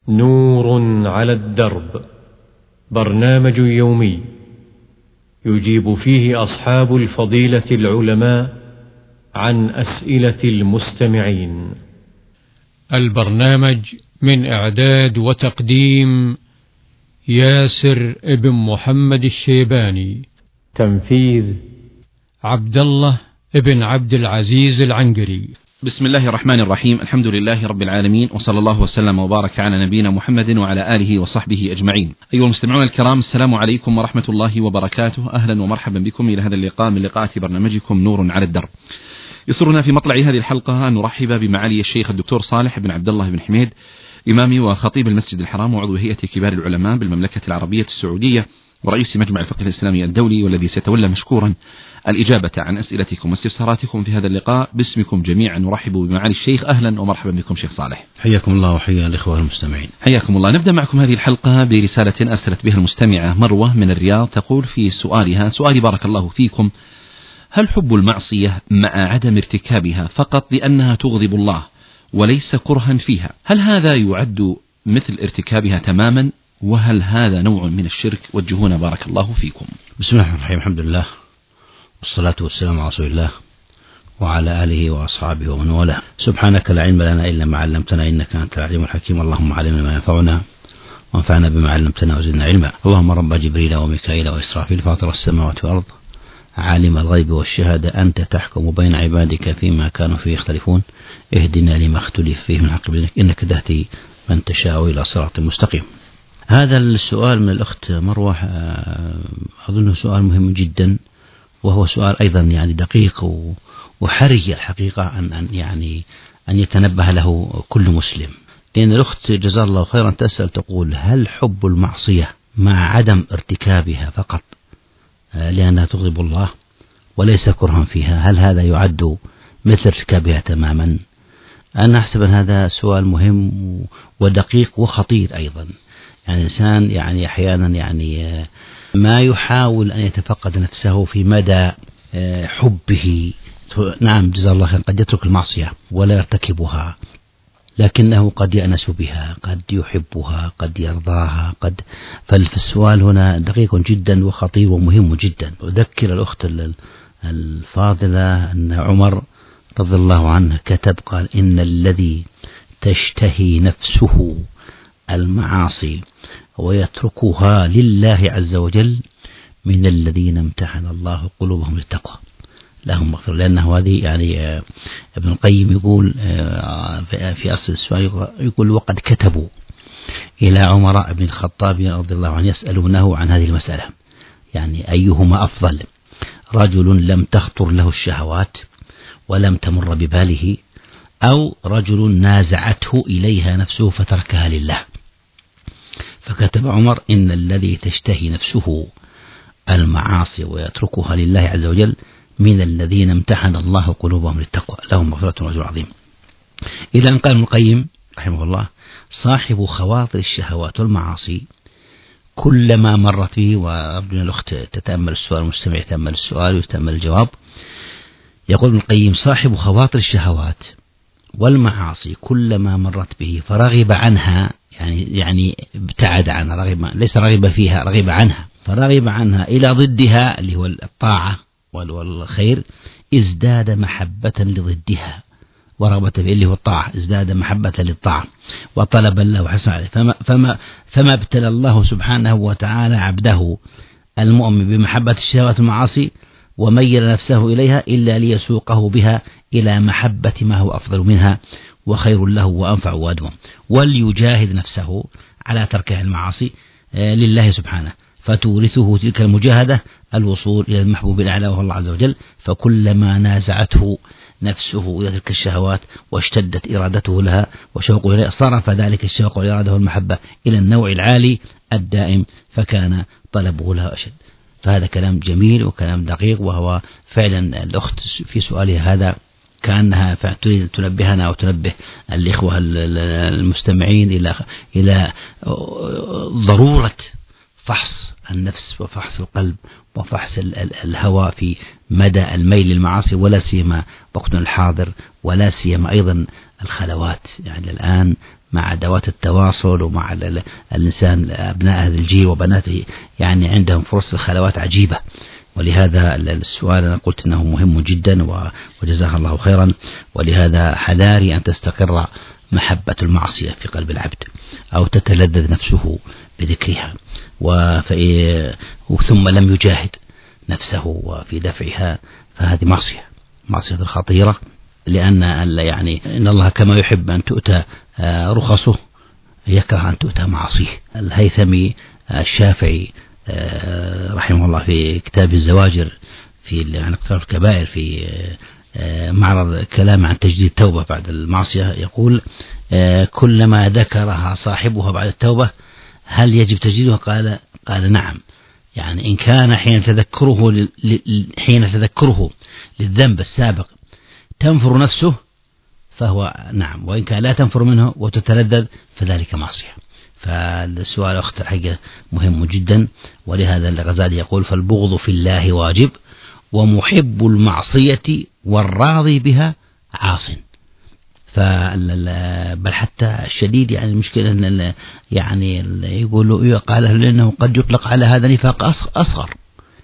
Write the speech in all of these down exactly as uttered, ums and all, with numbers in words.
نور على الدرب، برنامج يومي يجيب فيه أصحاب الفضيلة العلماء عن أسئلة المستمعين. البرنامج من إعداد وتقديم ياسر ابن محمد الشيباني، تنفيذ عبد الله ابن عبد العزيز العنقري. بسم الله الرحمن الرحيم، الحمد لله رب العالمين، وصلى الله وسلم وبارك على نبينا محمد وعلى آله وصحبه أجمعين. أيها المستمعون الكرام، السلام عليكم ورحمة الله وبركاته. أهلا ومرحبا بكم إلى هذا اللقاء من لقاءات برنامجكم نور على الدرب. يسرنا في مطلع هذه الحلقة أن نرحب بمعالي الشيخ الدكتور صالح بن عبد الله بن حميد، إمامي وخطيب المسجد الحرام وعضو هيئة كبار العلماء بالمملكة العربية السعودية ورئيس مجمع الفقه الإسلامي الدولي، والذي سيتولى مشكورا الإجابة عن أسئلتكم واستفساراتكم في هذا اللقاء. باسمكم جميعا نرحب بمعالي الشيخ. أهلا ومرحبا بكم شيخ صالح. حياكم الله وحيا الإخوة المستمعين. حياكم الله. نبدأ معكم هذه الحلقة برسالة أرسلت بها المستمعة مروة من الرياض، تقول في سؤالها: سؤالي بارك الله فيكم، هل حب المعصية مع عدم ارتكابها فقط لأنها تغضب الله وليس كرها فيها، هل هذا يعد مثل ارتكابها تماما؟ وهل هذا نوع من الشرك؟ وجهونا بارك الله فيكم. بسم الله الرحمن الرحيم، الحمد لله والصلاة والسلام على رسول الله وعلى آله وأصحابه ومن والاه. سبحانك لا علم لنا إلا ما علمتنا إنك أنت العليم الحكيم. اللهم علمنا ما ينفعنا وانفعنا بما علمتنا وزدنا علما. اللهم رب جبريل وميكائيل وإسرافيل فاطر السماوات والأرض عالم الغيب والشهادة أنت تحكم بين عبادك فيما كانوا فيه يختلفون اهدنا لما اختلف فيه من حق بإذنك إنك تهدي من تشاء إلى صراط مستقيم. هذا السؤال من الأخت مروة أظنه سؤال مهم جدا، وهو سؤال أيضا يعني دقيق وحرج الحقيقة أن أن يعني أن يتنبه له كل مسلم. لأن الأخت جزاها الله خيرا تسأل تقول: هل حب المعصية مع عدم ارتكابها فقط لأنها تغضب الله وليس كرها فيها، هل هذا يعد مثل ارتكابها تماما؟ أنا أحسب أن هذا سؤال مهم ودقيق وخطير أيضا. يعني الإنسان يعني أحيانا يعني ما يحاول أن يتفقد نفسه في مدى حبه. نعم جزا الله خير، قد يترك المعصية ولا يرتكبها، لكنه قد يأنس بها، قد يحبها، قد يرضاها، قد فالسؤال هنا دقيق جدا وخطير ومهم جدا. أذكر الأخت الفاضلة أن عمر رضي الله عنه كتب قال: إن الذي تشتهي نفسه المعاصي ويتركها لله عز وجل من الذين امتحن الله قلوبهم للتقوى لهم مغفرة. لأنه هذه يعني ابن القيم يقول في أصل السؤال، يقول: وقد كتبوا إلى عمر بن الخطاب رضي الله عنه يسألونه عن هذه المسألة، يعني أيهما أفضل، رجل لم تخطر له الشهوات ولم تمر بباله، أو رجل نازعته إليها نفسه فتركها لله؟ فكتب عمر: إن الذي تشتهي نفسه المعاصي ويتركها لله عز وجل من الذين امتحن الله قلوبهم للتقوى لهم مغفرة وأجر عظيم. إلى أن قال ابن القيم رحمه الله: صاحب خواطر الشهوات والمعاصي كلما مرت به، وأرجو الأخت تتأمل السؤال، المستمع يتأمل السؤال ويتأمل الجواب. يقول ابن القيم: صاحب خواطر الشهوات والمعاصي كلما مرت به فرغب عنها، يعني يعني ابتعد عنها، رغب ليس رغب فيها، رغب عنها، فرغب عنها إلى ضدها اللي هو الطاعة والخير، ازداد محبة لضدها ورغبة في اللي هو الطاعة، ازداد محبة للطاعة وطلبا له وحسن عليه. فما, فما, فما ابتلى الله سبحانه وتعالى عبده المؤمن بمحبة الشهوات والمعاصي وميل نفسه إليها إلا ليسوقه بها إلى محبة ما هو أفضل منها وخير له وأنفع وأدوم، وليجاهد نفسه على ترك المعاصي لله سبحانه، فتورثه تلك المجاهدة الوصول إلى المحبوب الأعلى وهو الله عز وجل. فكلما نازعته نفسه إلى تلك الشهوات واشتدت إرادته لها وشوقه إليها، صرف ذلك الشوق والإرادة والمحبة إلى النوع العالي الدائم، فكان طلبه لها أشد. فهذا كلام جميل وكلام دقيق، وهو فعلا الأخت في سؤالها هذا كأنها تريد تنبهنا وتنبه الإخوة المستمعين إلى إلى ضرورة فحص النفس وفحص القلب وفحص الهوى في مدى الميل للمعاصي، ولا سيما وقتنا الحاضر، ولا سيما أيضا الخلوات. يعني الآن مع أدوات التواصل ومع الإنسان أبناء هذا الجيل وبناته، يعني عندهم فرص الخلوات عجيبة. ولهذا السؤال أنا قلت أنه مهم جدا وجزاها الله خيرا. ولهذا حذاري أن تستقر محبة المعصية في قلب العبد أو تتلذذ نفسه بذكرها ثم لم يجاهد نفسه في دفعها، فهذه معصية معصية خطيرة. لأن يعني إن الله كما يحب أن تؤتى رخصه يكره أن تؤتى معصيه. الهيثمي الشافعي رحمه الله في كتاب الزواجر في عن اقتراف الكبائر في معرض كلام عن تجديد التوبة بعد المعصية يقول كلما ذكرها صاحبها بعد التوبة هل يجب تجديدها؟ قال قال نعم. يعني إن كان حين تذكره حين تذكره للذنب السابق تنفر نفسه فهو نعم، وإن كان لا تنفر منه وتتلذذ فذلك معصية. فالسؤال أخت الحقيقة مهم جدا. ولهذا الغزالي يقول فالبغض في الله واجب ومحب المعصية والراضي بها عاص. بل حتى الشديد يعني المشكلة أن يعني يقول قال لأنه قد يطلق على هذا نفاق أصغر،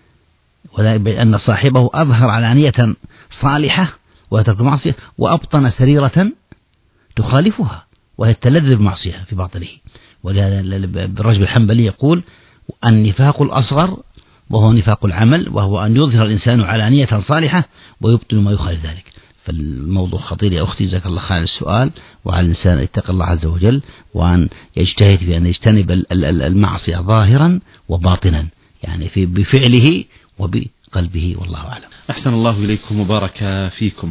وأن صاحبه أظهر علانية صالحة ويترك المعصية وأبطن سريرة تخالفها وهي التلذذ بالمعصية في باطنه. ولهذا الرجل الحنبلي يقول النفاق الأصغر وهو نفاق العمل، وهو أن يظهر الإنسان علانية صالحة ويبطن ما يخالف ذلك. فالموضوع خطير يا أختي، جزاك الله خير السؤال. وعلى الإنسان يتقي الله عز وجل وأن يجتهد في أن يجتنب المعصية ظاهرا وباطنا، يعني في بفعله وبقلبه، والله أعلم. أحسن الله إليكم وبارك فيكم.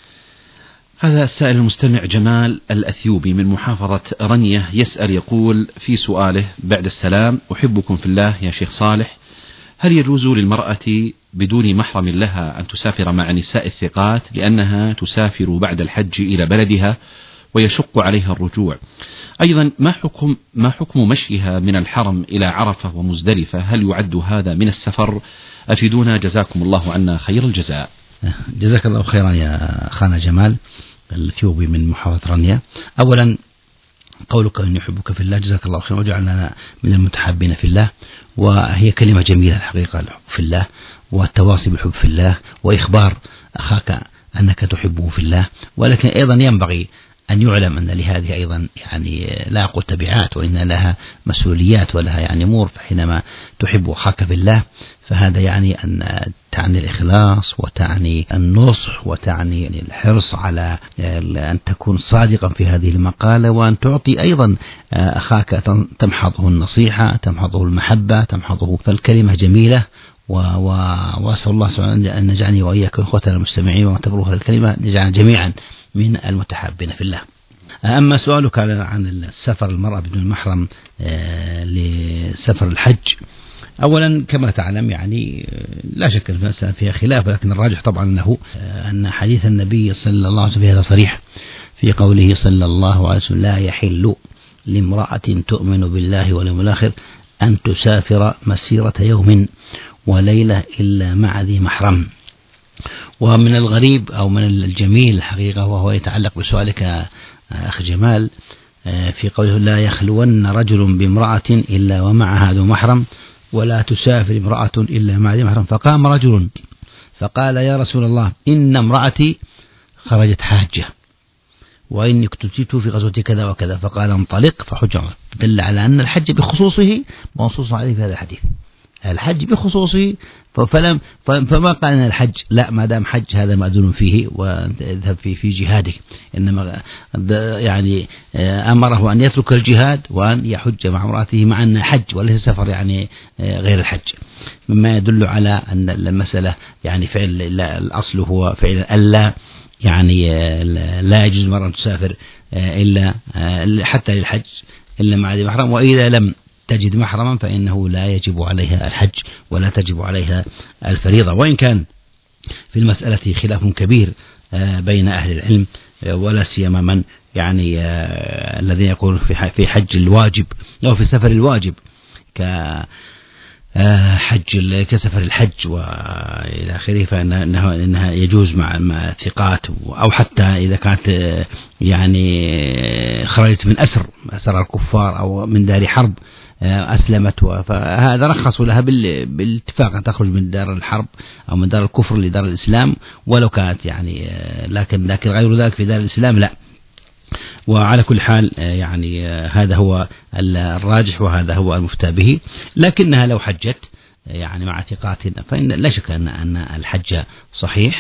هذا السائل المستمع جمال الأثيوبي من محافظة رنية يسأل يقول في سؤاله بعد السلام: أحبكم في الله يا شيخ صالح، هل يجوز للمرأة بدون محرم لها أن تسافر مع نساء الثقات لأنها تسافر بعد الحج إلى بلدها ويشق عليها الرجوع؟ أيضا ما حكم ما حكم مشيها من الحرم إلى عرفة ومزدلفة؟ هل يعد هذا من السفر؟ أفيدونا جزاكم الله عنا خير الجزاء. جزاك الله خيرا يا أخانا جمال الأثيوبي من محافظة رنية. أولا قولك أن يحبك في الله جزاك الله خيرا وجعلنا من المتحابين في الله، وهي كلمة جميلة الحقيقة، الحب في الله والتواصي بالحب في الله وإخبار أخاك أنك تحبه في الله. ولكن أيضا ينبغي أن يعلم أن لهذه أيضا يعني لا أقول تبعات وإن لها مسؤوليات ولها يعني أمور. فحينما تحب أخاك في الله فهذا يعني أن تعني الإخلاص وتعني النصح وتعني الحرص على أن تكون صادقا في هذه المقالة، وأن تعطي أيضا أخاك تمحضه النصيحة، تمحضه المحبة، تمحضه. فالكلمة جميلة، وأسأل الله سبحانه أن نجعلني وإياك إخوتنا المستمعين وتبرك هذه الكلمة نجعل جميعا من المتحابين في الله. أما سؤالك عن السفر المرأة بدون محرم لسفر الحج، أولا كما تعلم يعني لا شك المسألة فيها خلاف، لكن الراجح طبعا أنه أن حديث النبي صلى الله عليه وسلم هذا صريح في قوله صلى الله عليه وسلم: لا يحل لامرأة تؤمن بالله واليوم الآخر أن تسافر مسيرة يوم وليلة إلا مع ذي محرم. ومن الغريب أو من الجميل الحقيقة وهو يتعلق بسؤالك أخ جمال في قوله: لا يخلون رجل بامرأة إلا ومعها ذو محرم ولا تسافر امرأة إلا مع ذي محرم. فقام رجل فقال: يا رسول الله، إن امرأتي خرجت حاجة وإني اكتتبت في غزوة كذا وكذا. فقال: انطلق فحج عمرة. دل على أن الحج بخصوصه منصوص عليه في هذا الحديث، الحج بخصوصه. فلم فما قال أن الحج لا، ما دام حج هذا مأذون فيه واذهب في في جهادك، إنما يعني أمره أن يترك الجهاد وأن يحج مع امرأته، مع أن حج وليس سفر يعني غير الحج، مما يدل على أن المسألة يعني فعل الأصل هو فعل ألا يعني لا يجوز المرأة أن تسافر إلا حتى للحج إلا مع ذي محرم، وإذا لم تجد محرما فإنه لا يجب عليها الحج ولا تجب عليها الفريضة. وإن كان في المسألة خلاف كبير بين أهل العلم، ولا سيما من يعني الذين يقول في حج الواجب أو في سفر الواجب حج كسفر الحج وإلى آخره، فإنها إنها يجوز مع مع ثقات، أو حتى إذا كانت يعني خرجت من أسر أسر الكفار أو من دار حرب أسلمت، فهذا رخصوا لها بالاتفاق أن تخرج من دار الحرب أو من دار الكفر لدار الإسلام ولو كانت يعني، لكن لكن غير ذلك في دار الإسلام لا. وعلى كل حال يعني هذا هو الراجح وهذا هو المفتى به، لكنها لو حجت يعني مع ثقات فإن لا شك أن أن الحج صحيح،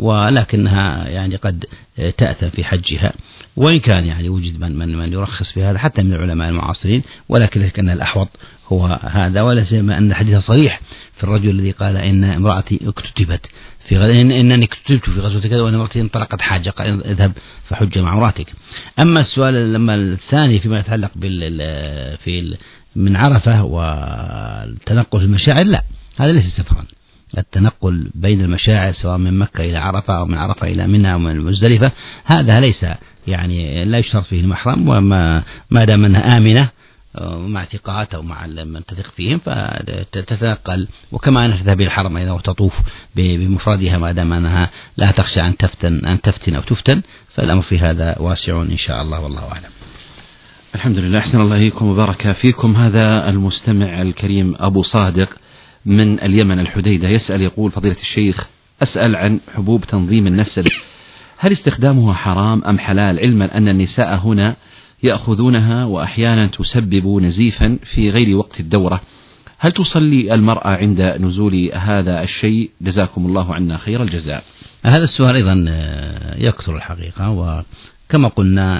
ولكنها يعني قد تأثم في حجها، وإن كان يعني وجد من من من يرخص في هذا حتى من العلماء المعاصرين، ولكن لكن الأحوط هو هذا. ولا سيما أن الحديث صريح في الرجل الذي قال إن امرأتي اكتتبت في غ... إن إنني اكتتبت في غزوة كذا وأن امرأتي انطلقت حاجة، قال اذهب فحج مع امرأتك. أما السؤال لما الثاني فيما يتعلق بال في ال... من عرفة والتنقل في المشاعر، لا هذا ليس سفرا. التنقل بين المشاعر سواء من مكة إلى عرفة أو من عرفة إلى منى أو من مزدلفة هذا ليس يعني لا يشترط فيه المحرم، وما ما دام أنها آمنة مع ثقات أو مع من تثق فيهم فتتنقل، وكما أنها تذهب إلى الحرم أيضا وتطوف بمفردها ما دام أنها لا تخشى أن تفتن أن تفتن أو تفتن، فالأمر في هذا واسع إن شاء الله والله أعلم. الحمد لله، أحسن الله إليكم وبارك فيكم. هذا المستمع الكريم أبو صادق من اليمن الحديدة يسأل يقول: فضيلة الشيخ، أسأل عن حبوب تنظيم النسل، هل استخدامها حرام أم حلال، علما أن النساء هنا يأخذونها وأحيانا تسبب نزيفا في غير وقت الدورة، هل تصلي المرأة عند نزول هذا الشيء؟ جزاكم الله عنا خير الجزاء. هذا السؤال أيضا يكثر الحقيقة، وكما قلنا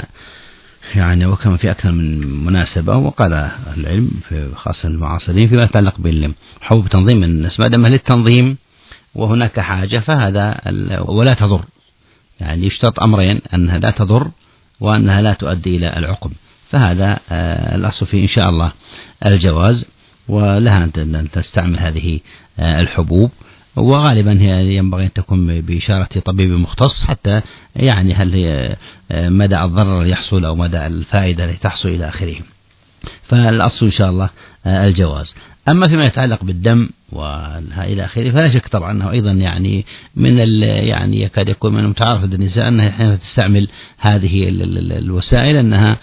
يعني وكما في أكثر من مناسبة، وقال أهل العلم في خاصة المعاصرين فيما يتعلق بالحبوب تنظيم النسل، ما دام للتنظيم وهناك حاجة فهذا ولا تضر، يعني يشترط أمرين: أنها لا تضر وأنها لا تؤدي إلى العقم، فهذا الأصل فيه إن شاء الله الجواز، ولها أن تستعمل هذه الحبوب، وغالبا هي ينبغي أن تكون بإشارة طبيب مختص حتى يعني هل هي مدى الضرر يحصل أو مدى الفائدة التي تحصل إلى آخره، فالأصل إن شاء الله الجواز. أما فيما يتعلق بالدم وإلى آخره فلا شك طبعا أنه أيضا يعني من يعني يكاد يكون من المتعارف عند النساء أنها حين تستعمل هذه الوسائل أنها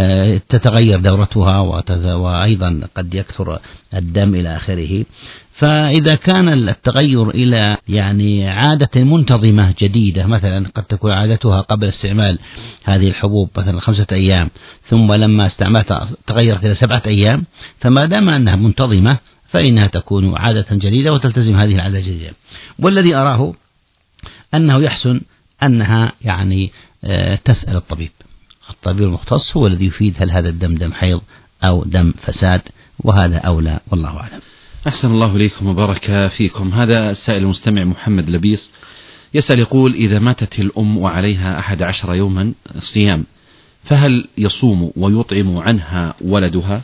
تتغير دورتها وأيضا قد يكثر الدم إلى آخره، فإذا كان التغير إلى يعني عادة منتظمة جديدة، مثلا قد تكون عادتها قبل استعمال هذه الحبوب مثلا خمسة أيام ثم لما استعملتها تغيرت إلى سبعة أيام، فما دام أنها منتظمة فإنها تكون عادة جديدة وتلتزم هذه العادة الجديدة. والذي أراه أنه يحسن أنها يعني تسأل الطبيب، الطبيب المختص هو الذي يفيد هل هذا الدم دم حيض أو دم فساد، وهذا أولى والله أعلم. أحسن الله إليكم وبارك فيكم. هذا السائل المستمع محمد لبيس يسأل يقول: إذا ماتت الأم وعليها أحد عشر يوما صيام فهل يصوم ويطعم عنها ولدها؟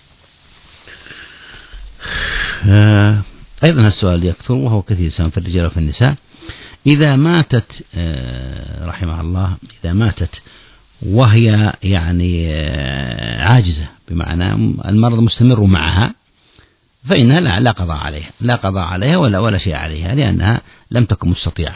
آه أيضا السؤال يكثر وهو كثير سواء في الرجال وفي النساء. إذا ماتت آه رحمها الله، إذا ماتت وهي يعني آه عاجزة بمعنى المرض مستمر معها فإنها لا, لا قضاء عليها لا قضاء عليها ولا ولا شيء عليها، لأنها لم تكن مستطيعة،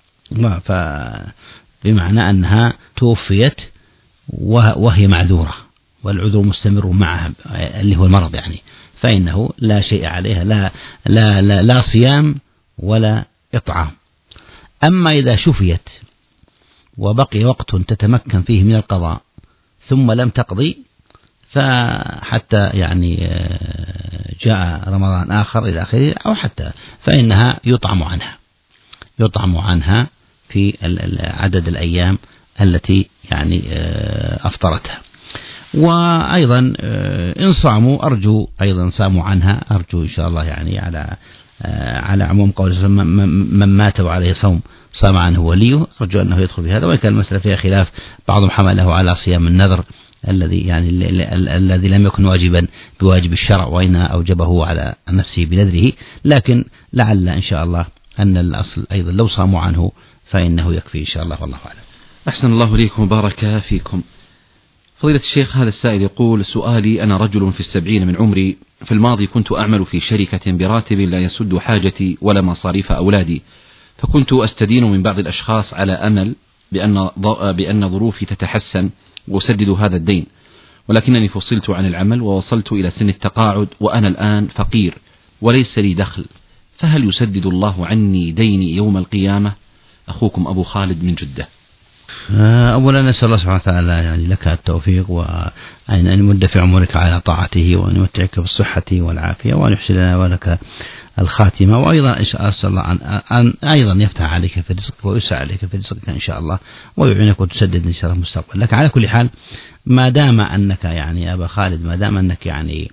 بمعنى أنها توفيت وهي معذورة والعذر مستمر معها اللي هو المرض يعني، فإنه لا شيء عليها، لا لا لا, لا صيام ولا إطعام. أما إذا شفيت وبقي وقت تتمكن فيه من القضاء ثم لم تقضي، فحتى يعني جاء رمضان آخر إلى آخره أو حتى فإنها يطعم عنها يطعم عنها في عدد الأيام التي يعني أفطرتها. وأيضا إن صاموا أرجو أيضا صاموا عنها أرجو إن شاء الله يعني على على عموم قول من مات وعليه صوم صام عنه وليه، أرجو أنه يدخل بهذا. وكان المسألة فيها خلاف، بعضهم حمله على صيام النذر الذي يعني الذي لم يكن واجبا بواجب الشرع وإن أوجبه على نفسه بنذره، لكن لعل إن شاء الله أن الأصل أيضا لو صاموا عنه فإنه يكفي إن شاء الله والله أعلم. أحسن الله إليكم وبارك فيكم. فضيلة الشيخ، هذا السائل يقول: سؤالي: أنا رجل في السبعين من عمري، في الماضي كنت أعمل في شركة براتب لا يسد حاجتي ولا مصاريف أولادي، فكنت أستدين من بعض الأشخاص على أمل بأن بأن ظروفي تتحسن وأسدد هذا الدين، ولكنني فصلت عن العمل ووصلت إلى سن التقاعد وأنا الآن فقير وليس لي دخل، فهل يسدد الله عني ديني يوم القيامة؟ أخوكم أبو خالد من جدة. أولا نسأل الله سبحانه وتعالى يعني لك التوفيق، وأن يمد في عمرك على طاعته، وأن يمتعك بالصحة والعافية، وأن يحسن لنا ولك الخاتمة، وأيضا أسأل الله أن أيضا يفتح عليك في رزقك ويسع عليك في رزقك إن شاء الله، ويعينك وتسدد إن شاء الله مستقبل لك. على كل حال، ما دام أنك يعني أبا خالد، ما دام أنك يعني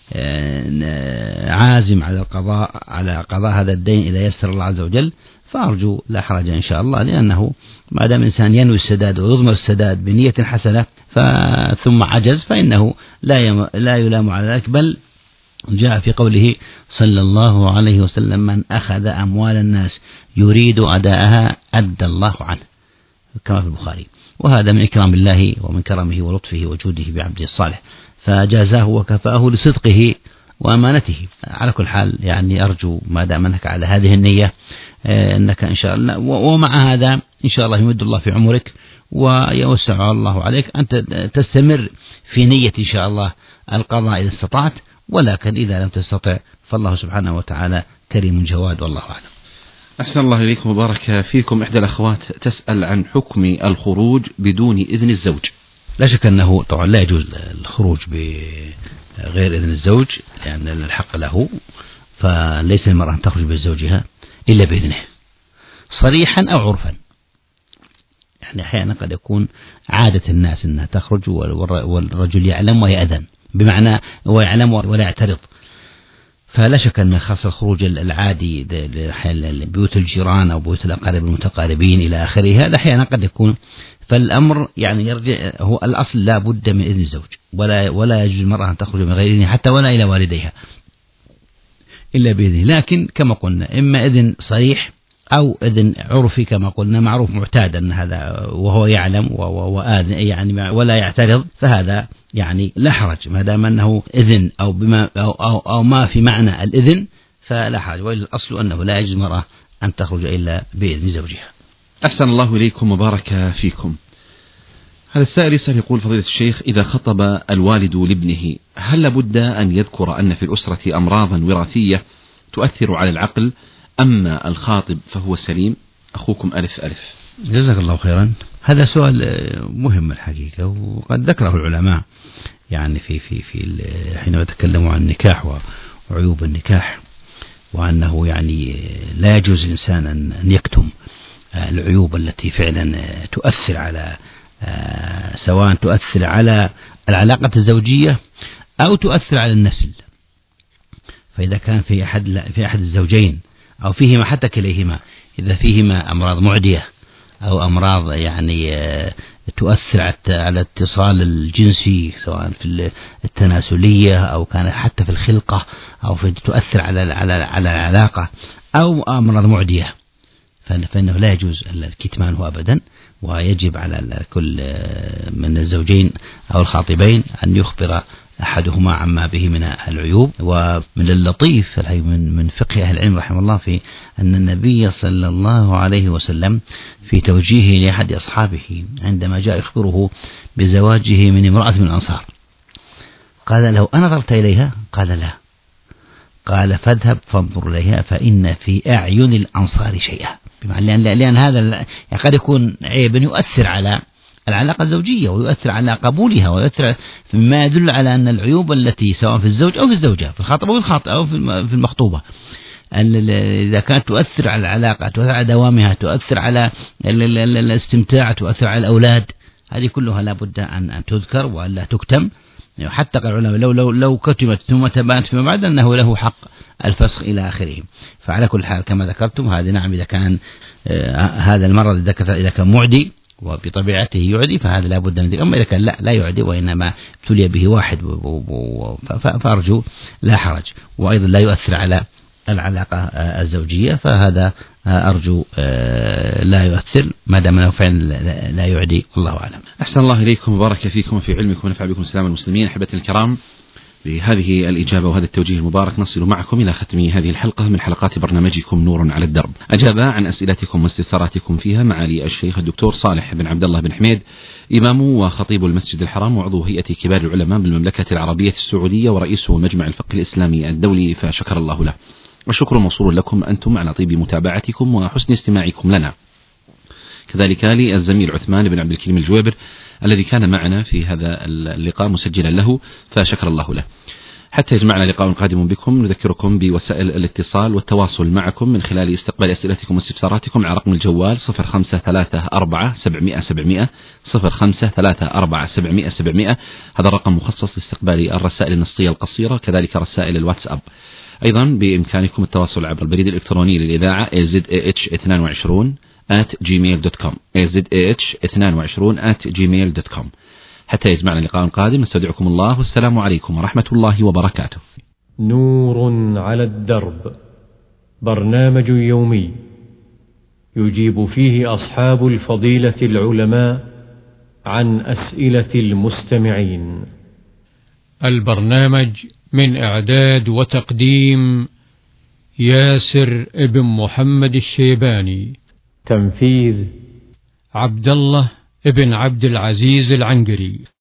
عازم على القضاء على قضاء هذا الدين إذا يسر الله عز وجل، فأرجو لا حرج إن شاء الله، لأنه ما دام إنسان ينوي السداد ويضمر السداد بنية حسنة ثم عجز، فإنه لا لا يلام على ذلك، بل جاء في قوله صلى الله عليه وسلم: من أخذ أموال الناس يريد أداءها أدى الله عنه، كما في البخاري. وهذا من إكرام الله ومن كرمه ولطفه وجوده بعبده الصالح، فجازاه وكفاه لصدقه وأمانته. على كل حال يعني أرجو ما دام أنك على هذه النية أنك إن شاء الله، ومع هذا إن شاء الله يمد الله في عمرك ويوسع الله عليك، أنت تستمر في نية إن شاء الله القضاء إذا استطعت، ولكن إذا لم تستطع فالله سبحانه وتعالى كريم جواد، والله أعلم. أحسن الله إليكم وبارك فيكم. إحدى الأخوات تسأل عن حكم الخروج بدون إذن الزوج. لا شك أنه طبعا لا يجوز الخروج بغير إذن الزوج، لأن الحق له، فليس المرأة أن تخرج بزوجها إلا بإذنه صريحا أو عرفا. يعني أحيانا قد يكون عادة الناس أنها تخرج والرجل يعلم ويأذن، بمعنى هو يعلم ولا يعترض. فلا شك أن خاصة الخروج العادي لبيوت الجيران أو بيوت الأقارب المتقاربين إلى آخره، هذا أحيانا قد يكون، فالأمر يعني يرجع، هو الأصل لا بد من إذن الزوج، ولا ولا يجوز المرأة أن تخرج من غير إذنه حتى ولا إلى والديها إلا بإذنه. لكن كما قلنا إما إذن صريح أو إذن عرفي، كما قلنا معروف معتاد أن هذا وهو يعلم وآذن يعني ولا يعترض، فهذا يعني لا حرج ما دام أنه إذن أو بما أو, أو, أو ما في معنى الإذن فلا حرج، والأصل أنه لا يجوز المرأة أن تخرج إلا بإذن زوجها. أحسن الله إليكم وبارك فيكم. هذا السائل يسأل يقول: فضيلة الشيخ، إذا خطب الوالد لابنه هل لابد أن يذكر أن في الأسرة أمراضا وراثية تؤثر على العقل، أما الخاطب فهو سليم؟ أخوكم ألف ألف. جزاك الله خيرا. هذا سؤال مهم الحقيقة، وقد ذكره العلماء يعني في في في حينما تكلموا عن النكاح وعيوب النكاح، وأنه يعني لا يجوز الإنسان أن يكتم العيوب التي فعلا تؤثر على سواء تؤثر على العلاقة الزوجية أو تؤثر على النسل. فإذا كان في أحد في أحد الزوجين أو فيهما حتى كليهما، إذا فيهما أمراض معدية أو أمراض يعني تؤثر على الاتصال الجنسي سواء في التناسلية أو كان حتى في الخلقة أو في تؤثر على على على العلاقة أو أمراض معدية، فإنه لا يجوز الكتمان أبدا، ويجب على كل من الزوجين أو الخاطبين أن يخبر أحدهما عما به من العيوب. ومن اللطيف من من فقه أهل العلم رحمه الله في أن النبي صلى الله عليه وسلم في توجيهه لأحد أصحابه عندما جاء يخبره بزواجه من امرأة من الأنصار قال له: أنظرت إليها؟ قال: لا. قال: فاذهب فانظر إليها فإن في أعين الأنصار شيئا، لأن, لأن هذا يعني قد يكون عيبا يؤثر على العلاقة الزوجية ويؤثر على قبولها ويؤثر مما يدل على أن العيوب التي سواء في الزوج أو في الزوجة، في الخاطب أو في الخاطب أو في المخطوبة، إذا كانت تؤثر على العلاقة، تؤثر على دوامها، تؤثر على الاستمتاع، تؤثر على الأولاد، هذه كلها لا بد أن تذكر ولا تكتم. حتى قال العلماء لو لو لو كتمت ثم تبانت فيما بعد أنه له حق الفسخ إلى آخره. فعلى كل حال كما ذكرتم هذه نعم، إذا كان آه هذا المرض إذا كان معدي وبطبيعته يعدي فهذا لا بد من ذلك، أما إذا كان لا لا يعدي وإنما ابتلي به واحد فأرجو لا حرج، وأيضا لا يؤثر على العلاقة الزوجية، فهذا أرجو لا يؤثر ما دام أنه فعلا لا يعدي، والله أعلم. أحسن الله إليكم وبارك فيكم وفي علمكم ونفع بكم سلام المسلمين. أحبتي الكرام، بهذه الإجابة وهذا التوجيه المبارك نصل معكم إلى ختم هذه الحلقة من حلقات برنامجكم نور على الدرب. أجاب عن أسئلتكم واستفساراتكم فيها معالي الشيخ الدكتور صالح بن عبد الله بن حميد، إمام وخطيب المسجد الحرام وعضو هيئة كبار العلماء بالمملكة العربية السعودية ورئيس مجمع الفقه الإسلامي الدولي، فشكر الله له. والشكر موصول لكم أنتم على طيب متابعتكم وحسن استماعكم لنا. كذلك للزميل عثمان بن عبد الكريم الجويبر الذي كان معنا في هذا اللقاء مسجلا له، فشكر الله له. حتى يجمعنا لقاء قادم بكم، نذكركم بوسائل الاتصال والتواصل معكم من خلال استقبال أسئلتكم واستفساراتكم على رقم الجوال صفر خمسة ثلاثة أربعة سبعمائة سبعمائة صفر خمسة ثلاثة أربعة سبعمائة سبعمائة. هذا الرقم مخصص لاستقبال الرسائل النصية القصيرة، كذلك رسائل الواتساب. أيضا بإمكانكم التواصل عبر البريد الإلكتروني للإذاعة إيه زد إيه إتش اثنين وعشرين آت جيميل دوت كوم إيه زد إيه إتش اثنين وعشرين آت جيميل دوت كوم. حتى يجمعنا لقاء قادم، نستودعكم الله والسلام عليكم ورحمة الله وبركاته. نور على الدرب، برنامج يومي يجيب فيه أصحاب الفضيلة العلماء عن أسئلة المستمعين. البرنامج من إعداد وتقديم ياسر ابن محمد الشيباني، تنفيذ عبد الله ابن عبد العزيز العنقري.